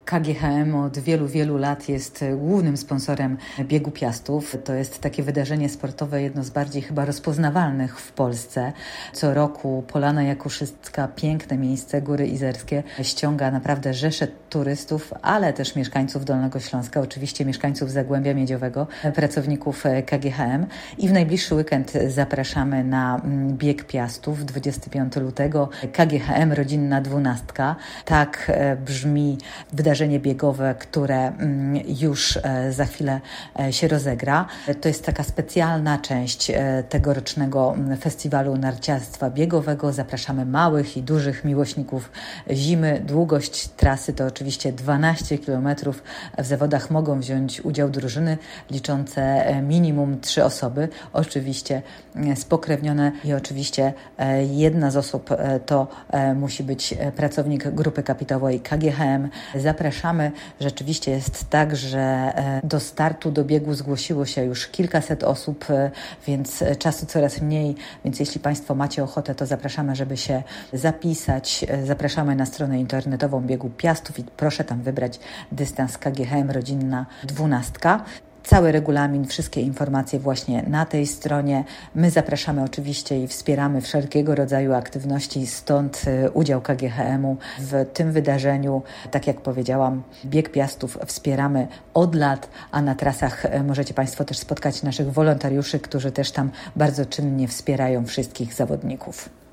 KGHM od wielu, wielu lat jest głównym sponsorem Biegu Piastów. To jest takie wydarzenie sportowe, jedno z bardziej chyba rozpoznawalnych w Polsce. Co roku Polana Jakuszycka, piękne miejsce, Góry Izerskie, ściąga naprawdę rzesze turystów, ale też mieszkańców Dolnego Śląska, oczywiście mieszkańców Zagłębia Miedziowego, pracowników KGHM. I w najbliższy weekend zapraszamy na Bieg Piastów, 25 lutego. KGHM Rodzinna 12. Tak brzmi wydarzenie biegowe, które już za chwilę się rozegra. To jest taka specjalna część tegorocznego festiwalu narciarstwa biegowego. Zapraszamy małych i dużych miłośników zimy. Długość trasy to oczywiście 12 km. W zawodach mogą wziąć udział drużyny liczące minimum 3 osoby. Oczywiście spokrewnione i oczywiście jedna z osób to musi być pracownik grupy kapitałowej KGHM. Zapraszamy. Rzeczywiście jest tak, że do startu, do biegu zgłosiło się już kilkaset osób, więc czasu coraz mniej. Więc jeśli Państwo macie ochotę, to zapraszamy, żeby się zapisać. Zapraszamy na stronę internetową Biegu Piastów i proszę tam wybrać dystans KGHM Rodzinna 12. Cały regulamin, wszystkie informacje właśnie na tej stronie. My zapraszamy oczywiście i wspieramy wszelkiego rodzaju aktywności, stąd udział KGHM-u w tym wydarzeniu. Tak jak powiedziałam, Bieg Piastów wspieramy od lat, a na trasach możecie Państwo też spotkać naszych wolontariuszy, którzy też tam bardzo czynnie wspierają wszystkich zawodników.